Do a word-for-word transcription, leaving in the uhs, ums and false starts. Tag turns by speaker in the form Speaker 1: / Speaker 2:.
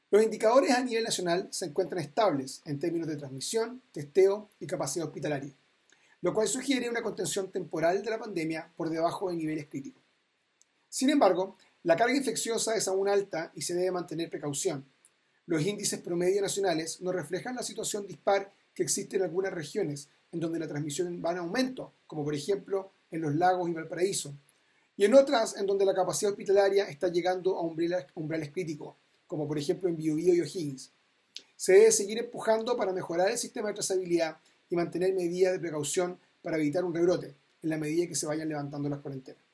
Speaker 1: Los indicadores a nivel nacional se encuentran estables en términos de transmisión, testeo y capacidad hospitalaria, lo cual sugiere una contención temporal de la pandemia por debajo de niveles críticos. Sin embargo, la carga infecciosa es aún alta y se debe mantener precaución. Los índices promedio nacionales no reflejan la situación dispar que existe en algunas regiones, en donde la transmisión va en aumento, como por ejemplo en los lagos y Valparaíso, y en otras en donde la capacidad hospitalaria está llegando a umbrales, umbrales críticos, como por ejemplo en Biobío y O'Higgins. Se debe seguir empujando para mejorar el sistema de trazabilidad y mantener medidas de precaución para evitar un rebrote, en la medida que se vayan levantando las cuarentenas.